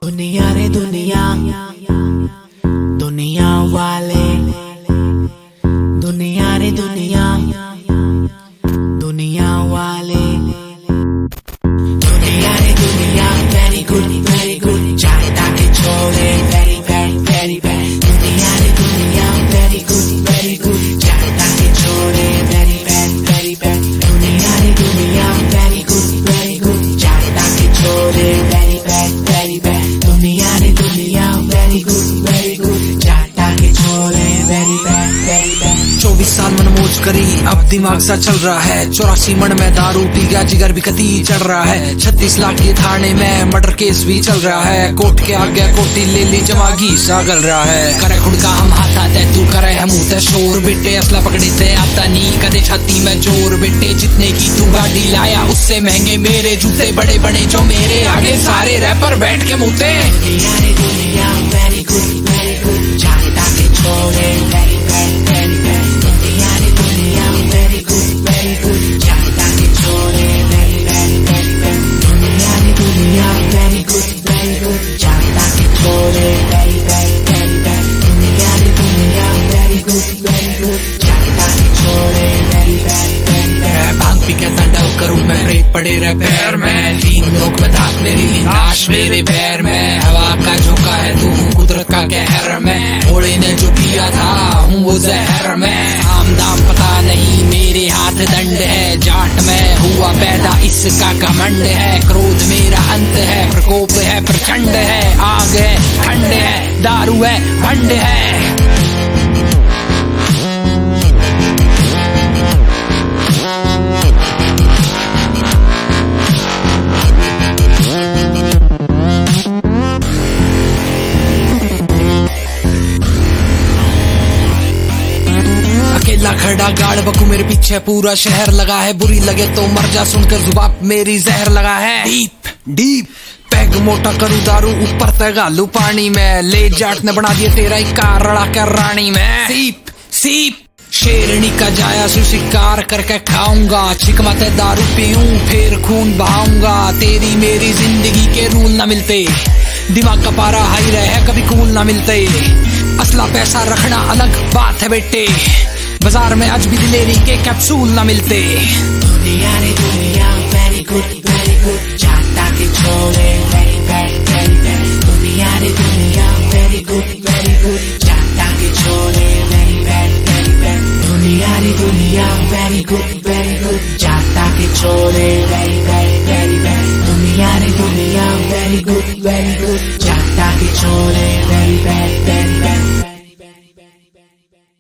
दुनिया रे दुनिया, दुनिया वाले, दुनिया रे दुनिया, दुनिया वाले, दुनिया रे दुनिया, very good, चाहे ताके छोड़े, very bad, दुनिया रे दुनिया, very good, चाहे ताके छोड़े, very bad, दुनिया रे दुनिया, very good, चाहे ताके छोड़े, very bad, दुनिया रे दुनिया, very good, चाहे ताके छोड़े, very bad। 24 साल मन मौज करी, अब दिमाग सा चल रहा है। 84 मन में दारू पी गया, जिगर भी कती चढ़ रहा है। 36 लाख के थाने में मर्डर केस भी चल रहा है। कोर्ट के आगे कोटी ले ली, जमागी सा गल रहा है। करे खुद का हम हाथ आते, तू करे हम मुँह शोर बेटे। असला पकड़े थे आता नहीं, कदे छाती में जोर बेटे। जितने की तू गाड़ी लाया, उससे महंगे मेरे जूते। बड़े बड़े जो मेरे आगे, सारे रैपर बैठ के मुँहते। दुनिया रे दुनिया, very good, चाहे ताके छोड़े, very bad, दुनिया रे दुनिया, very good, चाहे ताके छोड़े, very bad, दुनिया रे दुनिया, very good, चाहे ताके छोड़े, very bad, दुनिया रे दुनिया, very good, चाहे ताके छोड़े, very bad। भांग पी के तांडव करूं मैं, ब्रेक पड़े रहे पैर में। 3 लोग में दांत मेरी लाश मेरे पैर में। हवा का झोंका है तू, कुदरत का कहर में। घोड़े ने जो पिया था, हूँ वो जहर में। आम दाम पता नहीं, मेरे हाथ दंड है। जाट में हुआ पैदा, इसका घमंड है। क्रोध मेरा अंत है, प्रकोप है प्रचंड है। आग है, ठंड है, दारू है, भंड है। अकेला खड़ा गाड़ बकू मेरे पीछे, पूरा शहर लगा है। बुरी लगे तो मर जा, सुनकर जुबान मेरी जहर लगा है। डीप पैग मोटा करूं दारू, ऊपर तगालू पानी में। ले जाट ने बना दिया तेरा ही कार रड़ा कर रानी में। सीप शेरनी का जाया सु शिकार करके खाऊंगा। छिकमाते दारू पीऊं, फिर खून बहाऊंगा। तेरी मेरी जिंदगी के रूल ना मिलते, दिमाग का पारा हाई रहे, कभी कूल ना मिलते। असला पैसा रखना अलग बात है बेटे, बाजार में आज भी दिलेरी के कैप्सूल ना मिलते। दुनिया रे दुनिया, very good, चाहे ताके छोड़े, very bad, दुनिया रे दुनिया, very good, चाहे ताके छोड़े, very bad, दुनिया रे दुनिया, very good, चाहे ताके छोड़े, very bad, दुनिया रे दुनिया, very good, चाहे ताके छोड़े, very bad।